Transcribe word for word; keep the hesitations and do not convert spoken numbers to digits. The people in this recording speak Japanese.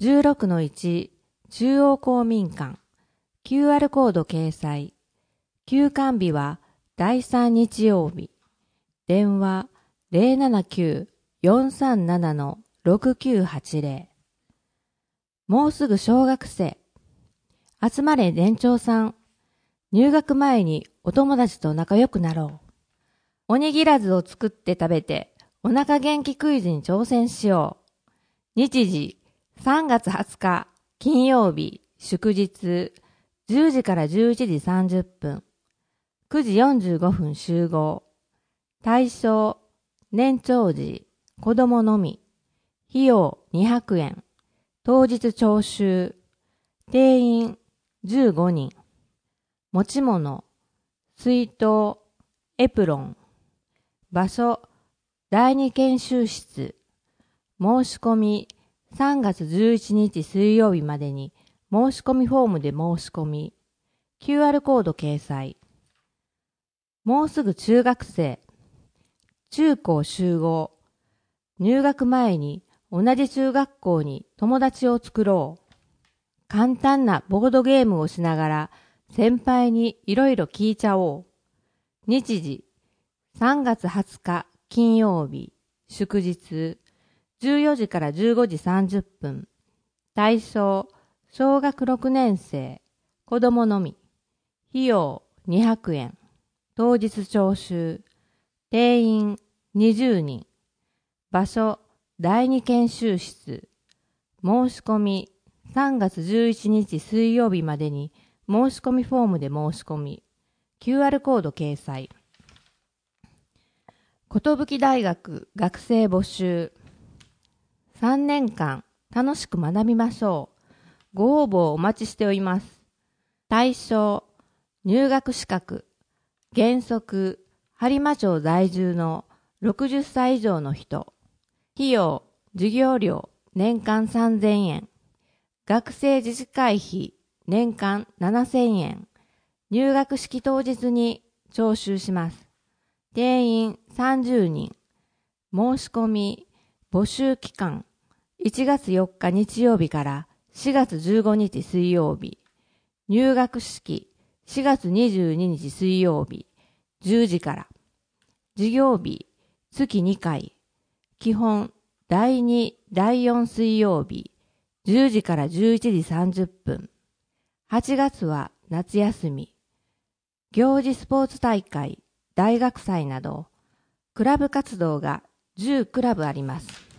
じゅうろくのいち 中央公民館 キューアール コード掲載。休館日はだいさん日曜日。電話 ゼロななきゅう よんさんなな ろくきゅうはちゼロ。もうすぐ小学生。集まれ年長さん。入学前にお友達と仲良くなろう。おにぎらずを作って食べてお腹元気クイズに挑戦しよう。日時さんがつはつか金曜日祝日じゅうじからじゅういちじさんじゅっぷん。くじよんじゅうごふん集合。対象年長児、子供のみ。費用にひゃくえん。当日徴収。定員じゅうごにん。持ち物、水筒、エプロン。場所、だいに研修室。申し込み、さんがつじゅういちにち水曜日までに申し込みフォームで申し込み。キューアール コード掲載。もうすぐ中学生。中高集合。入学前に同じ中学校に友達を作ろう。簡単なボードゲームをしながら先輩にいろいろ聞いちゃおう。日時さんがつはつか金曜日祝日じゅうよじからじゅうごじさんじゅっぷん。対象小学ろくねん生子供のみ。費用にひゃくえん。当日徴収。定員にじゅうにん。場所だいに研修室。申し込みさんがつじゅういちにち水曜日までに申し込みフォームで申し込み。キューアール コード掲載。寿大学学生募集。さんねんかん楽しく学びましょう。ご応募お待ちしております。対象入学資格。原則播磨町在住のろくじゅっさい以上の人。費用授業料年間さんぜんえん。学生自治会費年間ななせんえん。入学式当日に徴収します。定員さんじゅうにん。申し込み募集期間いちがつよっか日曜日からしがつじゅうごにち水曜日。入学式しがつにじゅうににち水曜日じゅうじから。授業日月にかい。基本だいに、だいよん水曜日じゅうじからじゅういちじさんじゅっぷん。はちがつは夏休み。行事スポーツ大会、大学祭などクラブ活動がじゅうクラブあります。